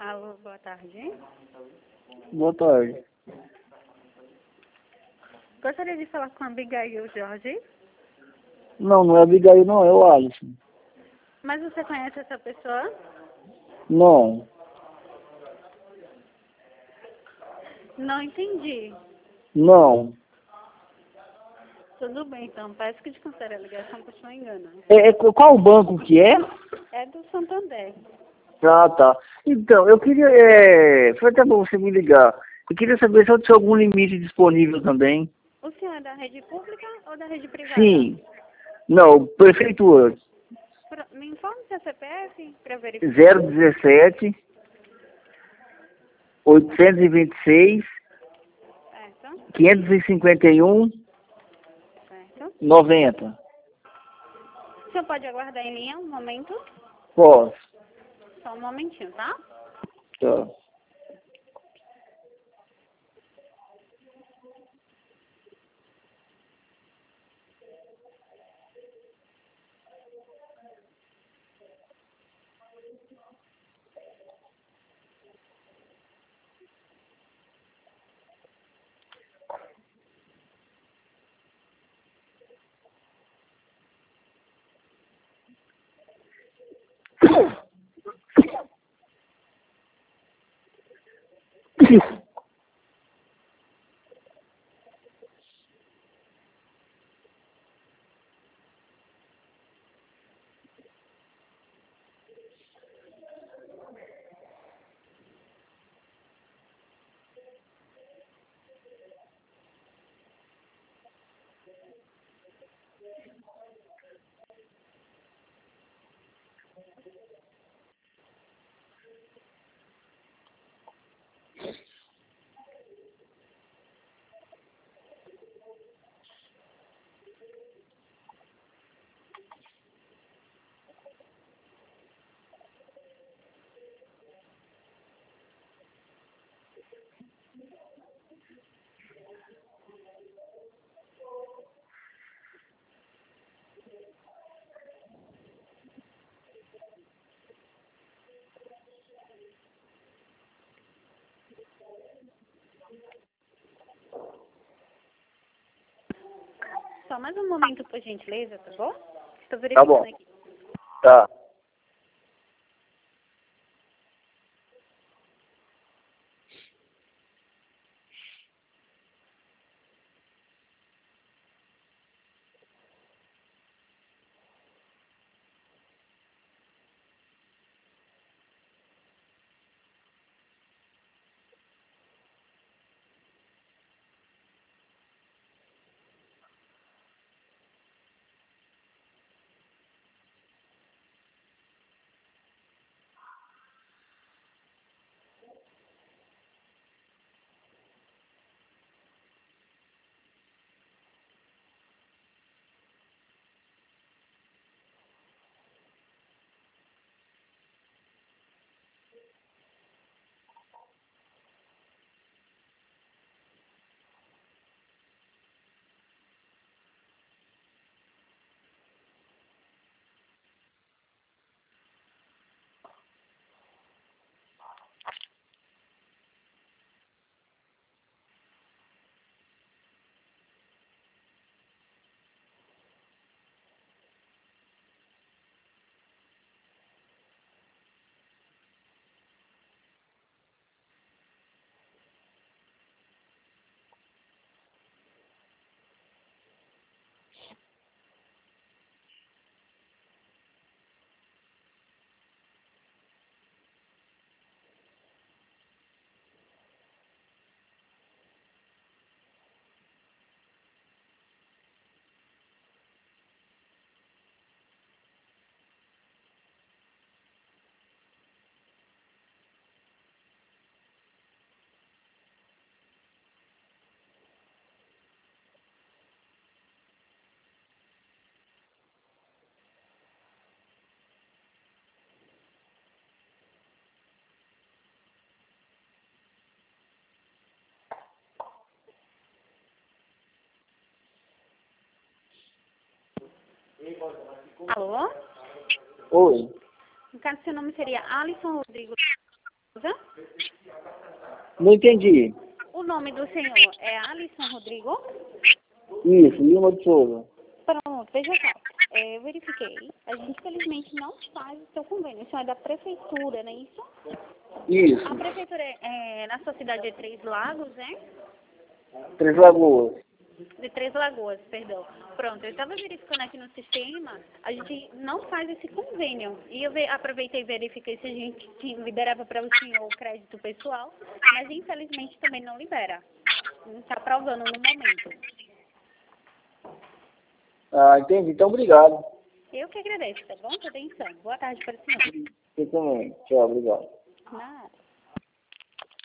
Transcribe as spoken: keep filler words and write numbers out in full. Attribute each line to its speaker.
Speaker 1: Alô, boa tarde.
Speaker 2: Boa tarde.
Speaker 1: Gostaria de falar com a Abigail Jorge.
Speaker 2: Não, não é Abigail, não, é o Alisson.
Speaker 1: Mas você conhece essa pessoa?
Speaker 2: Não.
Speaker 1: Não entendi.
Speaker 2: Não.
Speaker 1: Tudo bem, então. Parece que descansar a ligação, continua enganando.
Speaker 2: É, é, qual banco que é?
Speaker 1: É do Santander.
Speaker 2: Ah, tá. Então, eu queria... É, foi até bom você me ligar. Eu queria saber se eu tinha algum limite disponível também.
Speaker 1: O senhor é da rede pública ou da rede privada?
Speaker 2: Sim. Não, prefeitura.
Speaker 1: Pro- Me informe seu C P F para verificar.
Speaker 2: zero dezessete, oitocentos e vinte e seis,
Speaker 1: Certo?
Speaker 2: quinhentos e cinquenta e um,
Speaker 1: Certo.
Speaker 2: noventa.
Speaker 1: O senhor pode aguardar em linha um momento?
Speaker 2: Posso.
Speaker 1: Só um momentinho, tá?
Speaker 2: Tá.
Speaker 1: Só mais um momento, por gentileza, tá bom? Estou
Speaker 2: Tá
Speaker 1: verificando
Speaker 2: bom.
Speaker 1: aqui.
Speaker 2: Tá.
Speaker 1: Alô?
Speaker 2: Oi.
Speaker 1: No caso, seu nome seria Alisson Rodrigo.
Speaker 2: Não entendi.
Speaker 1: O nome do senhor é Alisson Rodrigo?
Speaker 2: Isso, Lima de Souza.
Speaker 1: Pronto, veja só. É, eu verifiquei. A gente, infelizmente, não faz o seu convênio. Isso é da prefeitura, não é isso?
Speaker 2: Isso,
Speaker 1: A prefeitura é, é na sua cidade é Três Lagos, é?
Speaker 2: Três Lagoas.
Speaker 1: De Três Lagoas, perdão. Pronto, eu estava verificando aqui no sistema, a gente não faz esse convênio. E eu ve- aproveitei e verifiquei se a gente te- liberava para o senhor o crédito pessoal, mas infelizmente também não libera. Não está aprovando no momento.
Speaker 2: Ah, entendi. Então, obrigado.
Speaker 1: Eu que agradeço, tá bom? Sua atenção. Boa tarde para o senhor.
Speaker 2: Você também. Tchau, obrigado.
Speaker 1: Nada.